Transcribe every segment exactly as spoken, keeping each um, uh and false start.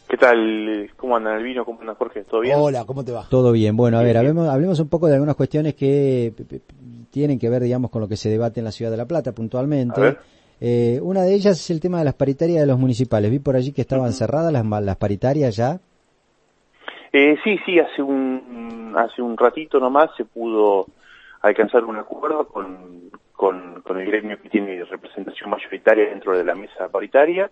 ¿Qué tal? ¿Cómo andan Albino? ¿Cómo andan Jorge? ¿Todo bien? Hola, ¿cómo te va? Todo bien. Bueno, a ver, hablemos, hablemos un poco de algunas cuestiones que p- p- tienen que ver, digamos, con lo que se debate en la Ciudad de La Plata puntualmente. A ver. Eh, una de ellas es el tema de las paritarias de los municipales. Vi por allí que estaban Uh-huh. cerradas las, ma- las paritarias ya. Eh, sí, sí, hace un hace un ratito nomás se pudo alcanzar un acuerdo con, con, con el gremio que tiene representación mayoritaria dentro de la mesa paritaria.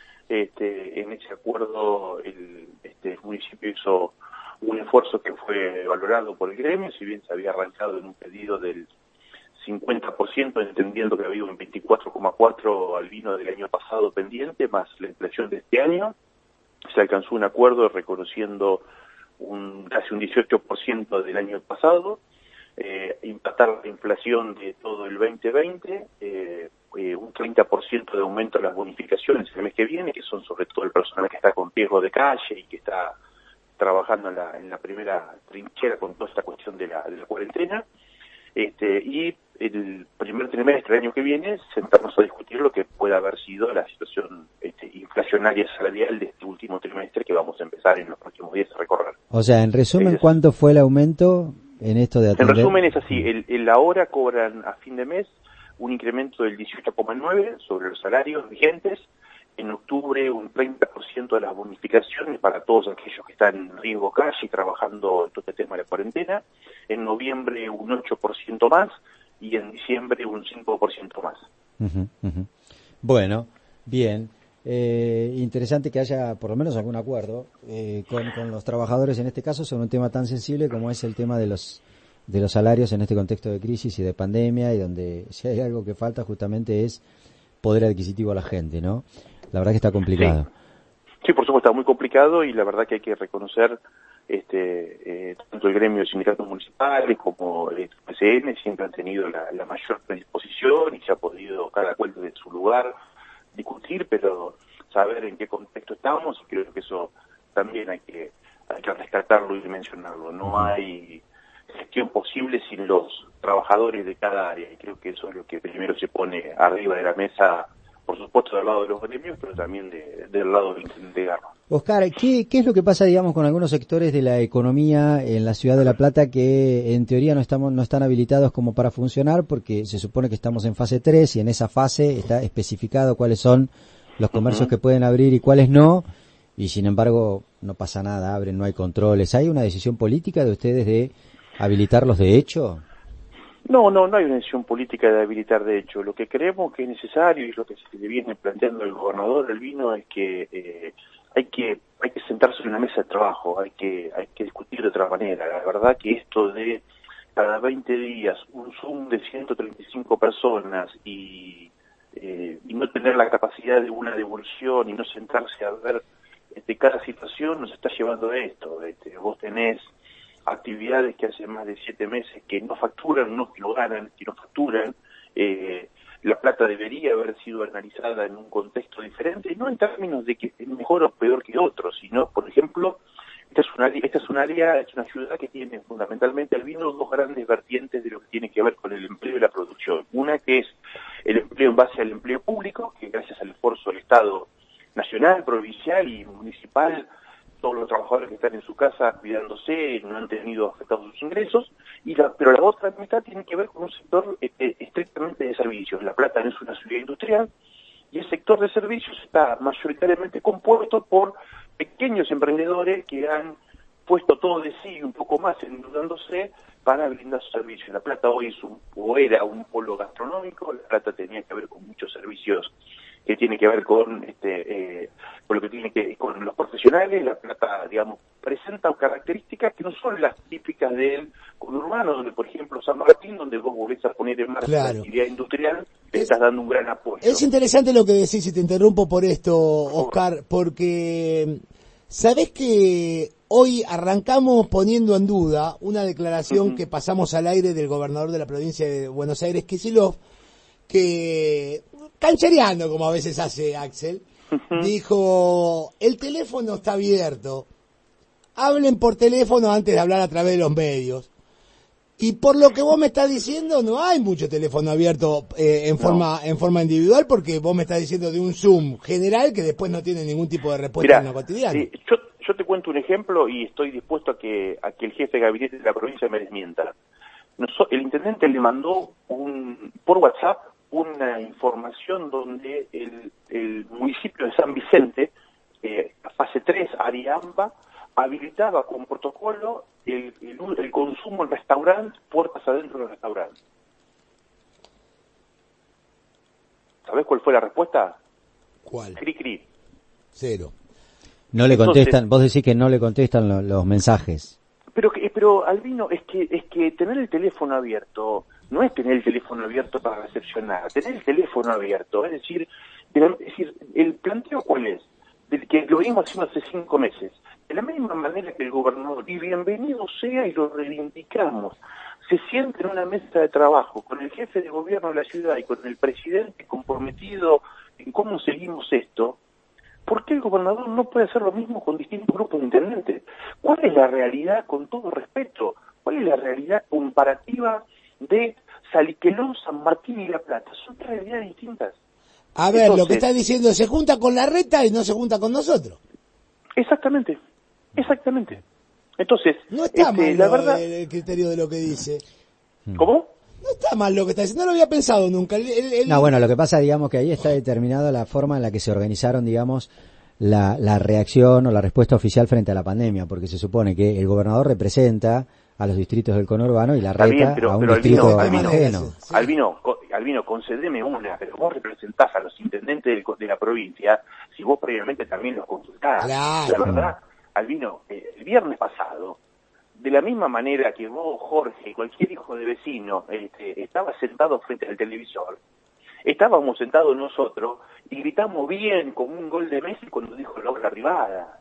Este, en ese acuerdo el, este, el municipio hizo un esfuerzo que fue valorado por el gremio, si bien se había arrancado en un pedido del cincuenta por ciento, entendiendo que había un veinticuatro coma cuatro al vino del año pasado pendiente, más la inflación de este año. Se alcanzó un acuerdo reconociendo un casi un dieciocho por ciento del año pasado, eh, impactar la inflación de todo el veinte veinte, eh, eh, un treinta por ciento de aumento de las bonificaciones el mes que viene, que son sobre todo el personal que está con riesgo de calle y que está trabajando en la, en la primera trinchera con toda esta cuestión de la, de la cuarentena. Este, y el primer trimestre del año que viene sentarnos a discutir lo que pueda haber sido la situación este, inflacionaria salarial de este último trimestre que vamos a empezar en los próximos días a recorrer. O sea, en resumen, Es- ¿cuánto fue el aumento en esto de En atender? resumen es así, el, el ahora cobran a fin de mes un incremento del dieciocho coma nueve sobre los salarios vigentes, en octubre un treinta por ciento de las bonificaciones para todos aquellos que están en riesgo calle trabajando en todo este tema de la cuarentena, en noviembre un ocho por ciento más y en diciembre un cinco por ciento más. Ujú, ujú. Bueno, bien. Eh, interesante que haya por lo menos algún acuerdo eh, con, con los trabajadores en este caso sobre un tema tan sensible como es el tema de los de los salarios en este contexto de crisis y de pandemia, y donde si hay algo que falta justamente es poder adquisitivo a la gente, ¿no? La verdad que está complicado. Sí, por supuesto, está muy complicado y la verdad que hay que reconocer este eh, tanto el gremio de sindicatos municipales como el P C N siempre han tenido la, la mayor predisposición y se ha podido cada cual desde su lugar discutir, pero saber en qué contexto estamos, y creo que eso también hay que hay que rescatarlo y mencionarlo. No Uh-huh. hay gestión posible sin los trabajadores de cada área, y creo que eso es lo que primero se pone arriba de la mesa, por supuesto del lado de los gremios, pero también de, del lado del intendente Garro. Oscar, ¿qué, ¿qué es lo que pasa, digamos, con algunos sectores de la economía en la Ciudad de La Plata que en teoría no estamos no están habilitados como para funcionar, porque se supone que estamos en fase tres y en esa fase está especificado cuáles son los comercios Uh-huh. que pueden abrir y cuáles no, y sin embargo no pasa nada, abren, no hay controles? ¿Hay una decisión política de ustedes de habilitarlos de hecho? No, no, no hay una decisión política de habilitar de hecho. Lo que creemos que es necesario y lo que se le viene planteando el gobernador Albino es que eh, hay que hay que sentarse en una mesa de trabajo, hay que hay que discutir de otra manera. La verdad que esto de cada veinte días un Zoom de ciento treinta y cinco personas y eh, y no tener la capacidad de una devolución y no sentarse a ver este, cada situación nos está llevando a esto. Este, vos tenés actividades que hace más de siete meses que no facturan, no que no ganan, que no facturan. Eh, la plata debería haber sido analizada en un contexto diferente, no en términos de que es mejor o peor que otros, sino, por ejemplo, esta es, una, esta es un área, es una ciudad que tiene fundamentalmente al vino dos grandes vertientes de lo que tiene que ver con el empleo y la producción. Una que es el empleo en base al empleo público, que gracias al esfuerzo del Estado nacional, provincial y municipal, todos los trabajadores que están en su casa cuidándose no han tenido afectados sus ingresos, y la, pero la otra mitad tiene que ver con un sector eh, eh, estrictamente de servicios. La Plata no es una ciudad industrial, y el sector de servicios está mayoritariamente compuesto por pequeños emprendedores que han puesto todo de sí y un poco más endeudándose para brindar sus servicios. La Plata hoy es un, o era un polo gastronómico. La Plata tenía que ver con muchos servicios que tiene que ver con este eh, con lo que tiene que con los profesionales. La Plata, digamos, presenta características que no son las típicas del conurbano, donde, por ejemplo, San Martín, donde vos volvés a poner en marcha Claro. la actividad industrial, le Es- estás dando un gran apoyo. Es interesante lo que decís, y te interrumpo por esto, Oscar, porque sabés que hoy arrancamos poniendo en duda una declaración Ujú. que pasamos al aire del gobernador de la provincia de Buenos Aires, Kicillof, que, canchereando como a veces hace Axel, Ujú. dijo: el teléfono está abierto, hablen por teléfono antes de hablar a través de los medios. Y por lo que vos me estás diciendo, no hay mucho teléfono abierto eh, en forma no. en forma individual, porque vos me estás diciendo de un Zoom general que después no tiene ningún tipo de respuesta. Mirá, en lo cotidiano. Eh, yo, yo te cuento un ejemplo y estoy dispuesto a que a que el jefe de gabinete de la provincia me desmienta. Nosotros, el intendente le mandó un por WhatsApp una información donde el, el municipio de San Vicente, eh, fase tres, Ariamba, habilitaba con protocolo el, el, el consumo en restaurantes, puertas adentro del restaurante. ¿Sabés cuál fue la respuesta? ¿Cuál? Cri cri. Cero. No le contestan, Entonces, vos decís que no le contestan lo, los mensajes. Pero, pero Albino, es que, es que tener el teléfono abierto no es tener el teléfono abierto para recepcionar, tener el teléfono abierto, es decir, es decir, el planteo cuál es, del que lo venimos haciendo hace cinco meses. De la misma manera que el gobernador, y bienvenido sea y lo reivindicamos, se siente en una mesa de trabajo con el jefe de gobierno de la ciudad y con el presidente comprometido en cómo seguimos esto, ¿por qué el gobernador no puede hacer lo mismo con distintos grupos de intendentes? ¿Cuál es la realidad, con todo respeto, cuál es la realidad comparativa de Saliquelón, San Martín y La Plata? Son tres realidades distintas. A ver, Entonces, lo que está diciendo, se junta con la reta y no se junta con nosotros. Exactamente. Exactamente. Entonces, no está este, mal la lo, verdad... el criterio de lo que dice. ¿Cómo? No está mal lo que está diciendo, no lo había pensado nunca. El, el, el... No, bueno, lo que pasa, digamos, que ahí está determinada la forma en la que se organizaron, digamos, la, la reacción o la respuesta oficial frente a la pandemia, porque se supone que el gobernador representa a los distritos del conurbano y la reta bien, pero, a un distrito Albino, ajeno. Sí. Albino, Albino, concedeme una, pero vos representás a los intendentes del, de la provincia, si vos previamente también los consultás. Claro. La verdad, Albino, eh, el viernes pasado, de la misma manera que vos, Jorge, cualquier hijo de vecino, este, estaba sentado frente al televisor, estábamos sentados nosotros y gritamos bien como un gol de Messi cuando dijo la obra privada.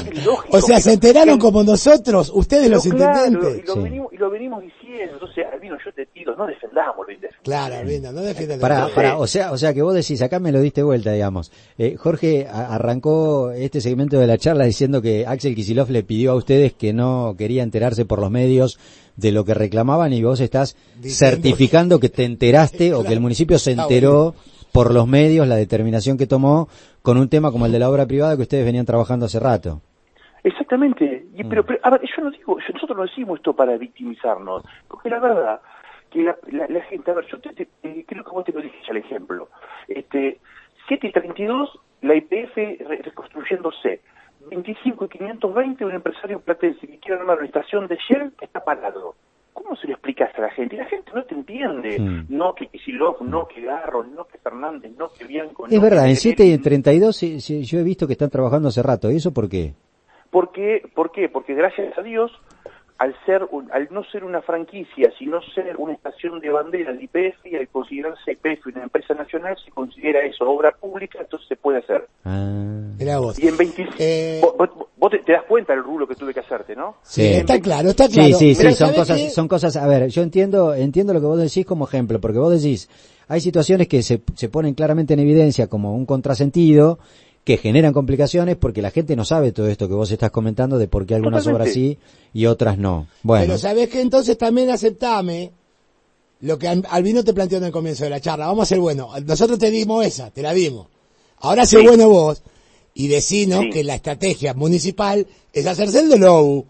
O sea, se enteraron que... como nosotros, ustedes los claro, intendentes. Y lo, sí. venimos, y lo venimos diciendo. Entonces, Albino, yo te pido, no defendamos lo indefendible. Claro, Albino, no defiendas. Para, para, o sea, o sea que vos decís, acá me lo diste vuelta, digamos. Eh, Jorge a, arrancó este segmento de la charla diciendo que Axel Kicillof le pidió a ustedes que no quería enterarse por los medios de lo que reclamaban y vos estás diciendo... certificando que te enteraste claro. o que el municipio se enteró por los medios la determinación que tomó con un tema como el de la obra privada que ustedes venían trabajando hace rato. Exactamente. Y, pero, pero, a ver, yo no digo, yo, nosotros no decimos esto para victimizarnos, porque la verdad que la, la, la gente, a ver, yo te, te, te, creo que vos te lo dije ya el ejemplo. Este, siete y treinta y dos, la I P F re, reconstruyéndose. veinticinco y quinientos veinte, un empresario platense que quiere armar una estación de Shell que está parado. ¿Cómo se lo explicas a la gente? La gente no te entiende. Mm. No que Kicillof, no que Garro, no que Fernández, no que Bianco. Es no verdad, que en siete y treinta y dos sí, sí, yo he visto que están trabajando hace rato. ¿Y eso por qué? ¿Por qué? ¿Por qué? Porque gracias a Dios, al ser un, al no ser una franquicia, sino ser una estación de bandera del I P F y al considerarse I P F una empresa nacional, se considera eso obra pública, entonces se puede hacer. Ah. Mirá vos. Y en veinticinco, eh... vos, vos, vos te, te das cuenta del rulo que tuve que hacerte, ¿no? Sí, está veinte... claro, está claro. Sí, sí, sí, son cosas, que... son cosas, a ver, yo entiendo, entiendo lo que vos decís como ejemplo, porque vos decís, hay situaciones que se, se ponen claramente en evidencia como un contrasentido, que generan complicaciones porque la gente no sabe todo esto que vos estás comentando de por qué algunas Totalmente. obras sí y otras no. Bueno. Pero sabés que entonces también aceptame lo que Albino te planteó en el comienzo de la charla. Vamos a ser buenos. Nosotros te dimos esa, te la dimos. Ahora sé sí. bueno vos y decinos sí. que la estrategia municipal es hacerse el de lobo.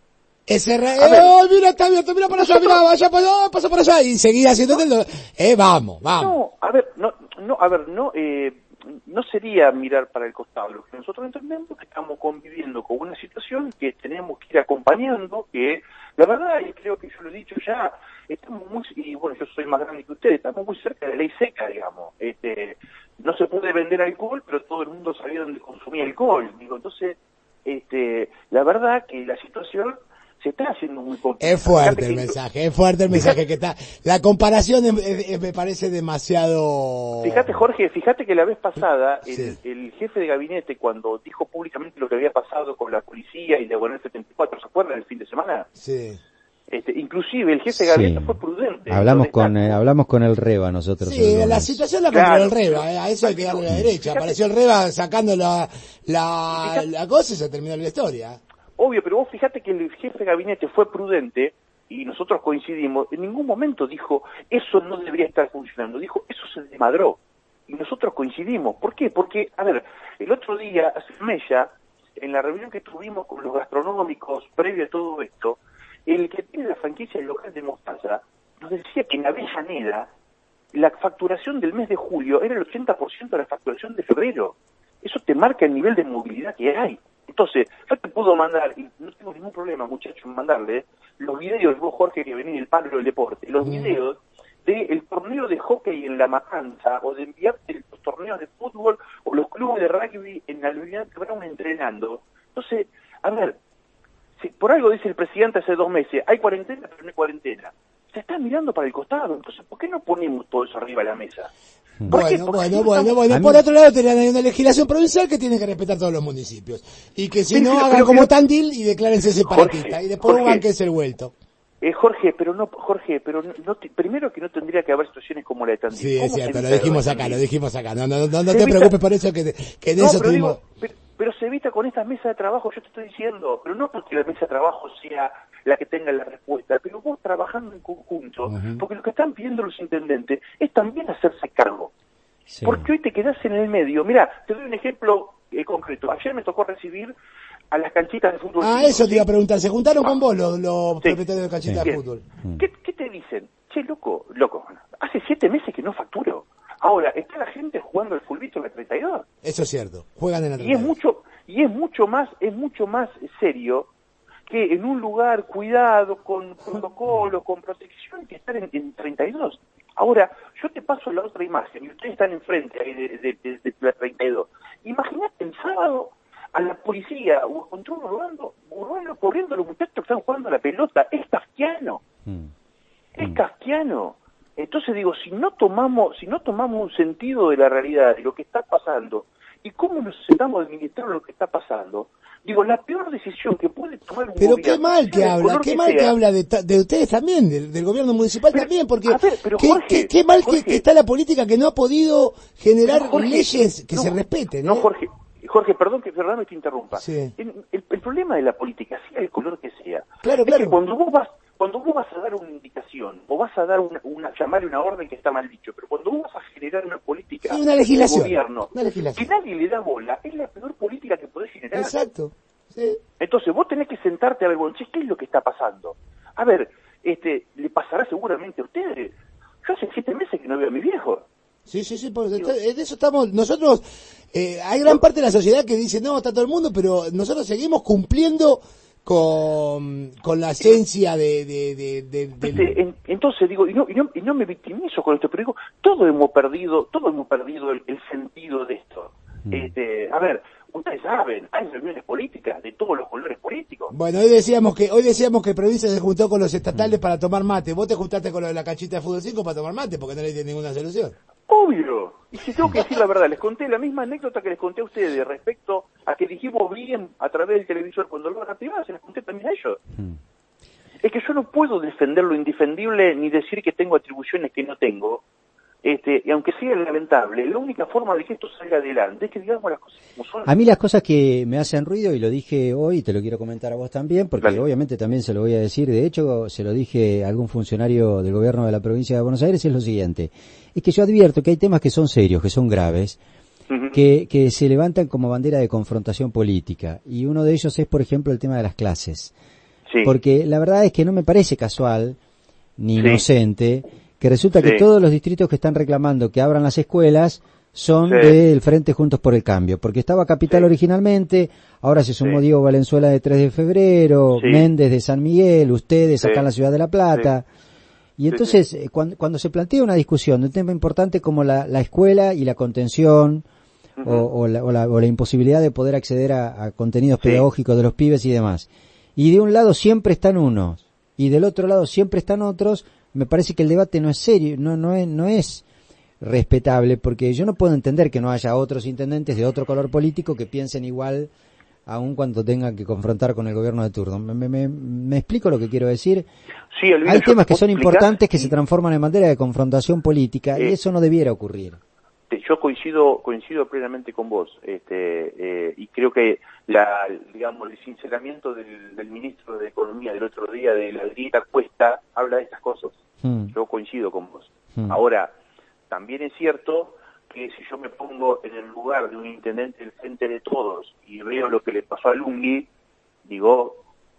Ese re... ¡Oh, mira, está abierto! ¡Mira para allá! ¡Mira, vaya para allá! ¡Pasa para allá! Y seguir haciendo el de Eh, vamos, vamos. No, a ver, no, no, a ver, no, eh... no sería mirar para el costado. Lo que nosotros entendemos es que estamos conviviendo con una situación que tenemos que ir acompañando, que la verdad, y creo que yo lo he dicho ya, estamos muy, y bueno, yo soy más grande que ustedes, estamos muy cerca de la ley seca, digamos. Este, no se puede vender alcohol, pero todo el mundo sabía dónde consumía alcohol. Digo, entonces, este, la verdad que la situación se está haciendo muy complicado. Es fuerte el mensaje, es fuerte el mensaje que está. La comparación es, es, me parece demasiado... Fíjate, Jorge, fíjate que la vez pasada, el, sí. el jefe de gabinete, cuando dijo públicamente lo que había pasado con la policía y la Guardia setenta y cuatro, ¿se acuerdan el fin de semana? Sí. Este, inclusive el jefe de gabinete sí. fue prudente. Hablamos con eh, hablamos con el Reba nosotros. Sí, la situación la controló claro. el Reba, eh, a eso hay que darle la derecha. Fíjate. Apareció el Reba sacando la, la, la cosa y se terminó la historia. Obvio, pero vos fíjate que el jefe de gabinete fue prudente y nosotros coincidimos, en ningún momento dijo, eso no debería estar funcionando, dijo, eso se desmadró, y nosotros coincidimos. ¿Por qué? Porque, a ver, el otro día, hace un mes ya, en la reunión que tuvimos con los gastronómicos previo a todo esto, el que tiene la franquicia local de Mostaza nos decía que en Avellaneda la facturación del mes de julio era el ochenta por ciento de la facturación de febrero. Eso te marca el nivel de movilidad que hay. Entonces, yo te puedo mandar, y no tengo ningún problema, muchachos, en mandarle los videos, vos, Jorge, que venís del palo del deporte, los videos del torneo de hockey en La Matanza, o de enviarte los torneos de fútbol, o los clubes de rugby en Almirante Brown entrenando. Entonces, a ver, si por algo dice el presidente hace dos meses, hay cuarentena, pero no hay cuarentena. Se está mirando para el costado, entonces, ¿por qué no ponemos todo eso arriba de la mesa? Bueno, bueno, bueno, bueno. Por otro lado, tenés una legislación provincial que tiene que respetar todos los municipios. Y que si no, hagan como Tandil y declárense separatistas. Y después hagan que es el vuelto. Eh, Jorge, pero no, Jorge, pero no, no te, primero que no tendría que haber situaciones como la de Tandil. Sí, es cierto, lo dijimos acá, lo dijimos acá. No, no, no, no te evita, preocupes por eso, que, que en no, eso pero tuvimos... Digo, pero, pero se evita con estas mesas de trabajo, yo te estoy diciendo, pero no porque la mesa de trabajo sea la que tenga la respuesta, pero vos trabajando en conjunto, uh-huh. porque lo que están pidiendo los intendentes es también hacerse cargo. Sí. Porque hoy te quedás en el medio. Mira, te doy un ejemplo eh, concreto. Ayer me tocó recibir a las canchitas de fútbol. Ah, eso te iba a preguntar. ¿Se juntaron ah. con vos los, los sí. propietarios de canchitas sí. de fútbol? ¿Qué, ¿Qué te dicen? Che, loco, loco, hace siete meses que no facturo. Ahora, está la gente jugando el fulbito en la treinta y dos. Eso es cierto. Juegan en la treinta y dos. Y es mucho, y es mucho más, es mucho más serio que en un lugar cuidado, con protocolo, con protección, que estar en, en treinta y dos. Ahora, yo te paso la otra imagen, y ustedes están enfrente ahí de, de, de, de la treinta y dos. Imagínate el sábado a la policía o a control urbano, urbano corriendo a los muchachos que están jugando a la pelota. Es kafkiano. Mm. Es mm. kafkiano. Entonces digo, si no tomamos, si no tomamos un sentido de la realidad, de lo que está pasando, y cómo nos sentamos a administrar lo que está pasando, digo, la peor decisión que puede tomar un pero gobierno... Pero qué mal que habla, qué que mal sea. que habla de, de ustedes también, del, del gobierno municipal pero, también, porque ver, pero qué, Jorge, qué, qué mal Jorge, que, que está la política que no ha podido generar Jorge, leyes que no, se respeten. ¿eh? No, Jorge, Jorge, perdón que perdón te interrumpa. Sí. El, el, el problema de la política, sea el color que sea, claro, es claro. que cuando vos vas cuando vos vas a dar una indicación, o vas a dar una, una llamar una orden que está mal dicho, pero cuando vos vas a generar una política sí, una legislación, de gobierno, una legislación. que nadie le da bola, es la peor política que podés generar. Exacto. Sí. Entonces vos tenés que sentarte a ver, bueno, ¿qué es lo que está pasando? A ver, este, le pasará seguramente a ustedes. Yo hace siete meses que no veo a mi viejo. Sí, sí, sí, porque Digo, de eso estamos, nosotros, eh, hay gran parte de la sociedad que dice, no, está todo el mundo, pero nosotros seguimos cumpliendo con, con la esencia de... de, de, de, de este, en, entonces digo, y no, y, no, y no me victimizo con esto, pero digo, todos hemos perdido, todos hemos perdido el, el sentido de esto. Mm. Este, a ver, ustedes saben, hay reuniones políticas de todos los colores políticos. Bueno, hoy decíamos que hoy decíamos que provincia se juntó con los estatales mm. para tomar mate. Vos te juntaste con lo de la canchita de fútbol cinco para tomar mate, porque no le diste ninguna solución. Obvio. Y si tengo que decir la verdad, les conté la misma anécdota que les conté a ustedes respecto a que dijimos bien a través del televisor cuando lo van a privada, se les conté también a ellos. Mm. Es que yo no puedo defender lo indefendible ni decir que tengo atribuciones que no tengo. Este, y aunque sea lamentable, la única forma de que esto salga adelante es que digamos las cosas como son. A mí las cosas que me hacen ruido, y lo dije hoy, y te lo quiero comentar a vos también, porque claro. obviamente también se lo voy a decir, de hecho se lo dije a algún funcionario del gobierno de la provincia de Buenos Aires, es lo siguiente, es que yo advierto que hay temas que son serios, que son graves, uh-huh. que, que se levantan como bandera de confrontación política, y uno de ellos es, por ejemplo, el tema de las clases. Sí. Porque la verdad es que no me parece casual, ni sí. inocente, que resulta sí. que todos los distritos que están reclamando que abran las escuelas son sí. del Frente Juntos por el Cambio, porque estaba Capital sí. originalmente, ahora se sumó sí. Diego Valenzuela de tres de febrero, sí. Méndez de San Miguel, ustedes sí. acá en la Ciudad de La Plata, sí. y entonces sí, sí. Cuando, cuando se plantea una discusión de un tema importante como la, la escuela y la contención, uh-huh. o, o, la, o, la, o la imposibilidad de poder acceder a, a contenidos sí. pedagógicos de los pibes y demás, y de un lado siempre están unos, y del otro lado siempre están otros, me parece que el debate no es serio, no, no es, no es respetable, porque yo no puedo entender que no haya otros intendentes de otro color político que piensen igual, aun cuando tengan que confrontar con el gobierno de turno. ¿Me, me, me explico lo que quiero decir? Sí, Elvira, hay temas que son importantes que se transforman en materia de confrontación política, eh, y eso no debiera ocurrir. te, yo coincido coincido plenamente con vos, este, eh, y creo que la, digamos, el sinceramiento del, del ministro de Economía del otro día de la grieta cuesta habla de estas cosas. Mm. Yo coincido con vos. Mm. Ahora, también es cierto que si yo me pongo en el lugar de un intendente del frente de todos y veo lo que le pasó a Lunghi, digo,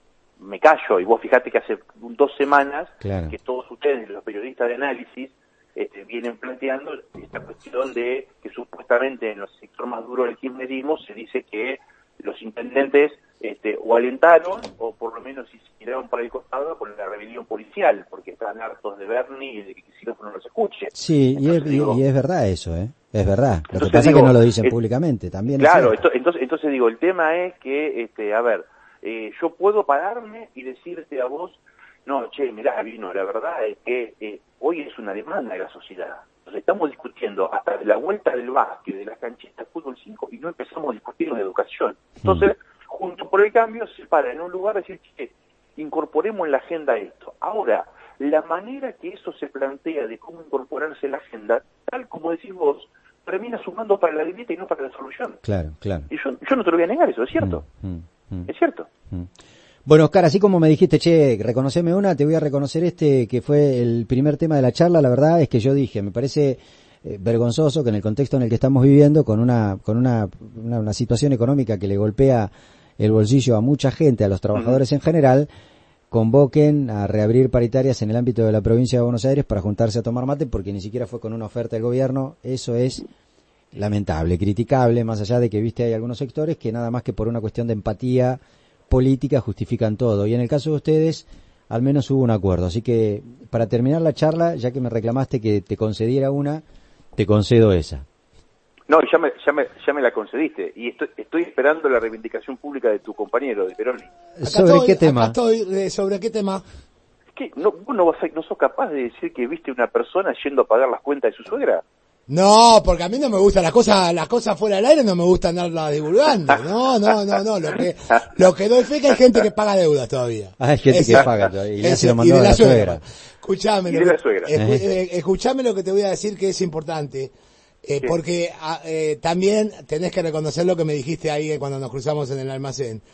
me callo. Y vos fíjate que hace dos semanas claro. que todos ustedes, los periodistas de análisis, Este, vienen planteando esta cuestión de que supuestamente en los sectores más duros del kirchnerismo se dice que los intendentes este, o alentaron o por lo menos se tiraron para el costado con la rebelión policial, porque están hartos de Bernie y de que si no no los escuche. Sí, entonces, y, es, digo, y es verdad eso, ¿eh? Es verdad. Lo que pasa digo, es que no lo dicen eh, públicamente, también. Claro, esto, entonces, entonces digo, el tema es que, este, a ver, eh, yo puedo pararme y decirte a vos, no, che, mirá, Vino, la verdad es que eh, hoy es una demanda de la sociedad. Nos estamos discutiendo hasta de la vuelta del básquet, de las canchitas, fútbol cinco, y no empezamos a discutir en educación. Entonces, mm. junto por el cambio, se para en un lugar de decir, che, incorporemos en la agenda esto. Ahora, la manera que eso se plantea de cómo incorporarse en la agenda, tal como decís vos, termina sumando para la grieta y no para la solución. Claro, claro. Y yo, yo no te lo voy a negar, eso es cierto. Mm, mm, mm. Es cierto. Mm. Bueno, Oscar, así como me dijiste, che, reconoceme una, te voy a reconocer este que fue el primer tema de la charla. La verdad es que yo dije, me parece eh, vergonzoso que en el contexto en el que estamos viviendo, con una con una, una, una situación económica que le golpea el bolsillo a mucha gente, a los trabajadores uh-huh. en general, convoquen a reabrir paritarias en el ámbito de la provincia de Buenos Aires para juntarse a tomar mate, porque ni siquiera fue con una oferta del gobierno. Eso es lamentable, criticable, más allá de que, viste, hay algunos sectores que nada más que por una cuestión de empatía política justifican todo, y en el caso de ustedes al menos hubo un acuerdo. Así que para terminar la charla, ya que me reclamaste que te concediera una, te concedo esa. No, ya me, ya me, ya me la concediste, y estoy, estoy esperando la reivindicación pública de tu compañero, de Peroni. ¿Sobre estoy, qué tema? Estoy, ¿Sobre qué tema? Es que no, vos no, vas a, no sos capaz de decir que viste una persona yendo a pagar las cuentas de su suegra. No, porque a mí no me gustan las cosas, las cosas fuera del aire no me gusta andarlas divulgando. No, no, no, no. Lo que, lo que doy fe que hay gente que paga deudas todavía. Ah, hay gente ese, que paga todavía. Y, ese, lo mandó y de la, la suegra. suegra. Escuchame, y de la suegra. Escu, eh, escuchame lo que te voy a decir que es importante. Eh, porque eh, también tenés que reconocer lo que me dijiste ahí cuando nos cruzamos en el almacén.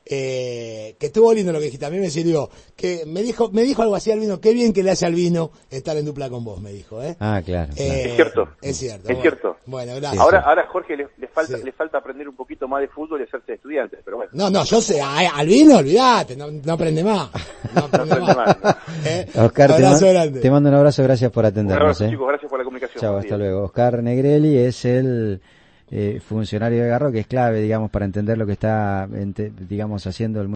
Eh, que estuvo lindo lo que dijiste, a mí me sirvió, que me dijo, me dijo algo así al Vino, qué bien que le hace al Vino estar en dupla con vos, me dijo, ¿eh? Ah, claro. Eh, es cierto. Es cierto. Es bueno. cierto. Bueno, gracias. Ahora, ahora Jorge le, le falta, sí. le falta aprender un poquito más de fútbol y hacerse estudiante, pero bueno. No, no, yo sé, a, al Vino, olvídate, no, no aprende más. No aprende no aprende más. más no. ¿Eh? Oscar, te, man, te mando un abrazo, gracias por atendernos. Un abrazo, ¿eh? chicos, gracias por la comunicación. Chao, hasta luego. Oscar Negrelli es el eh, funcionario de Garro, que es clave, digamos, para entender lo que está, digamos, haciendo el